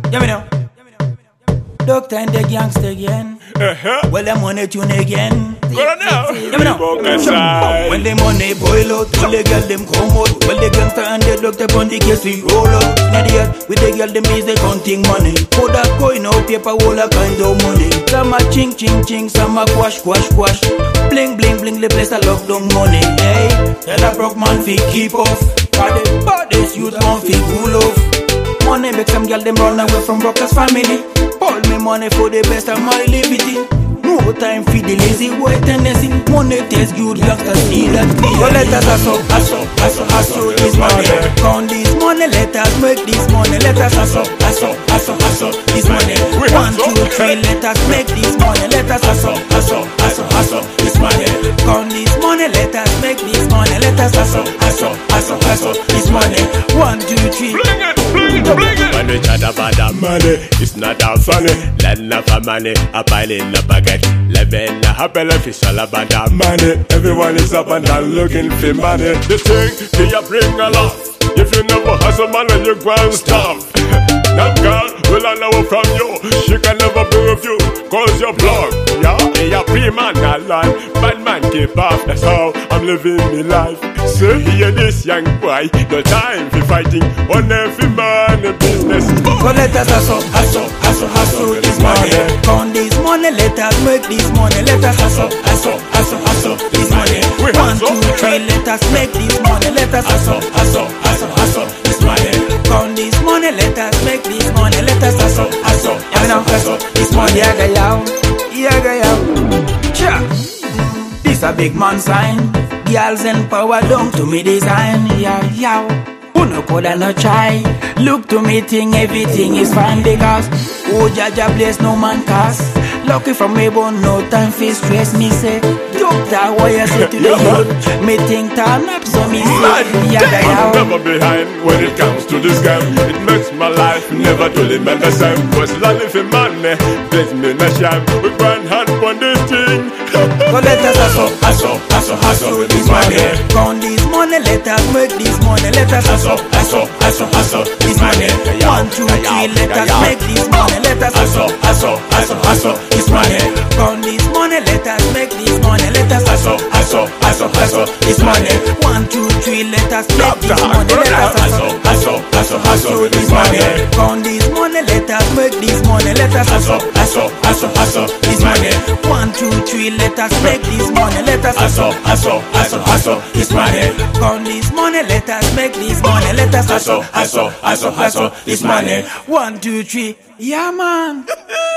Give me now. Doctor and the gangster again. Well, the money tune again. Go on now. Give me now. When the money boil out, when the girl them come out, when the gangster and the doctor on the case we roll out. Now the earth with the girl them is the counting money. Put a coin out, paper, all a kind of money. Some a ching ching ching, some a quash quash quash. Bling bling bling, the place a lockdown money. Hey, tell a broke man fi keep off. Cause the baddest youth man fi cool off. Money make some girl them run away from Rockers family. All me money for the best of my liberty. No time for the lazy boy tendency. Money tastes good, youngsters see that clear. So let us hustle this money. Count this money, let us make this money. Let us hustle this money. 1, 2, 3, let us make this money. Let us hustle this money. Count this money, let us make this money. Let us hustle this money. 1, 2, 3. Bling it. When we chat about that money, it's not that funny. Land of money, a pile in the bucket. Living a happy life is all about that money. Everyone is up and down looking for money. The thing, can you bring a lot? If you never hustle, man, then you go and stop. That girl will I know from you. She can never prove you, cause you're blocked. Yeah, you're free man, not lie. Bad man keep off, that's how I'm living my life. So hear this young boy, no time for fighting on every man in business. So let us hustle this money. Count this money, let us make this money. Let us hustle this money. 1, 2, 3, let us make this money. Let us hustle this money. Count this money, let us make this money. Let us hustle this money. Yaga yaw. Sure. This a big man sign. Girls and power down to me design. Yeah. Who no coulda no try. Look to me think everything is fine because oh Jaja bless no man cast. Lucky from me born no time for stress. Me say doctor why you say to the youth. Me think turn up so me say yaga yaw. I'm never behind when it comes to this game. It makes my life never to live the same. Was lonely for money, there's me no shame. With one hand on this thing. So let us hustle this money. Count this money, let us make this money. Let us hustle this money. 1, 2, 3, let us make this money. Let us hustle this money. Count this money, let us make this money. Let us hustle this money. 1, 2, 3, let us make this money. Let us hustle this money. Count this money, let us make this money. Let us hustle this money. 1, 2, 3, let us make this money. Let us hustle this money. Count this money, let us make this money. Let us hustle this money. 1, 2, 3, yeah man.